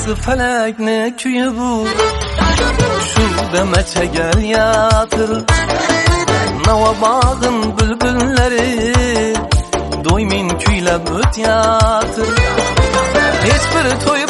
Nasıl felek ne küyü bu, şu demeçe gel yatır. Nava bağın bülbülleri, doymin küyle öt yatır. Hiçbir toy